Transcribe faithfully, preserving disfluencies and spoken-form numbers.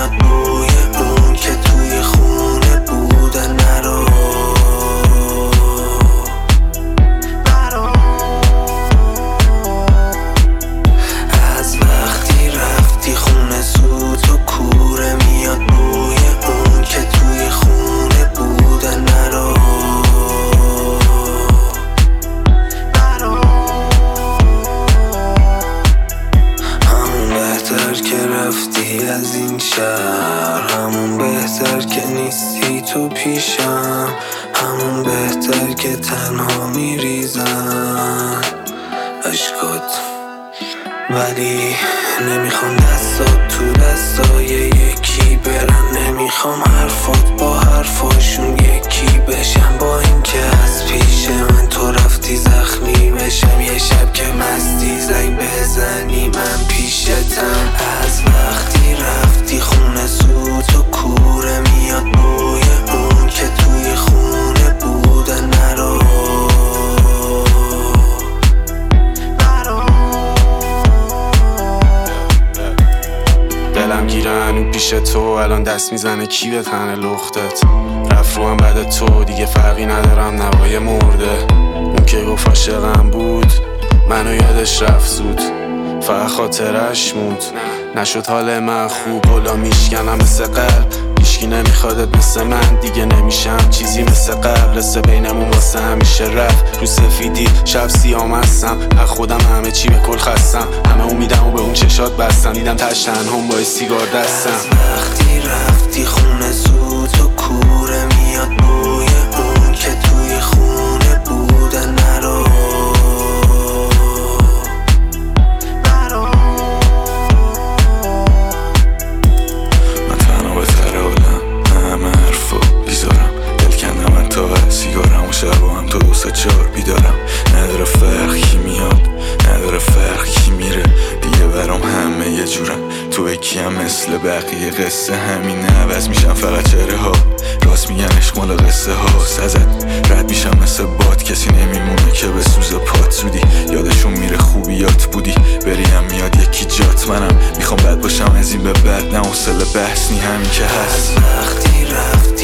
میاد بوی اون که توی خونه بوده نرو نرو از وقتی رفتی خونه سوت و کوره میاد بوی اون که توی خونه بوده نرو نرو همون بهتر که رفتی از این شهر همون بهتر که نیستی تو پیشم همون بهتر که تنها میریزن عشقات ولی نمیخوام دستات تو دستای یکی برن نمیخوام حرفات با حرفاشون یکی بشم با اینکه از پیش من تو رفتی زخمی بشم یه شب که مستی زنگ بزنی من پیشتم از وقتی رفتی خونه سوت و کوره میاد بوی اون که توی خونه بوده نرو دلم گیره هنو پیش تو الان دست میزنه کی به تن لختت رفت رو هم بعد تو دیگه فرقی ندارم نوای مرده اون که گفت عاشقم بود منو یادش رفت زود فقط خاطرش موند نشد حال من خوب حالا میشکنم مثل قلب هیچکی نمیخوادت مثل من دیگه نمیشم چیزی مثل قبل رسه بینمون واسه همیشه رفت رو سفیدی شب سیام هستم از خودم همه چی به کل خستم همه امیدم و به اون چشات بستم دیدم تش تنهم با سیگار دستم از وقتی رفتی خونه سوت و کوره میاد بوی اون که توی خونه بوده نرو نرو من تنها به تره آدم همه حرفا بیزارم دل کندم من تا سیگارم و شبا هم تو دو سه چار بیدارم نداره فرق کی میاد نداره فرق کی میره دیگه برام همه یه جورم تو یکیم مثل بقیه قصه همینه عوض میشم فقط چهره ها راست میگن عشق مال قصه ها سزد رد میشم مثل باد کسی نمیمونه که به سوز پات زودی یادشون میره خوبیات بودی بریم میاد یکی جات منم میخوام بد باشم از این به بعد نه حوصله بحث نی همین که هست از وقتی رفت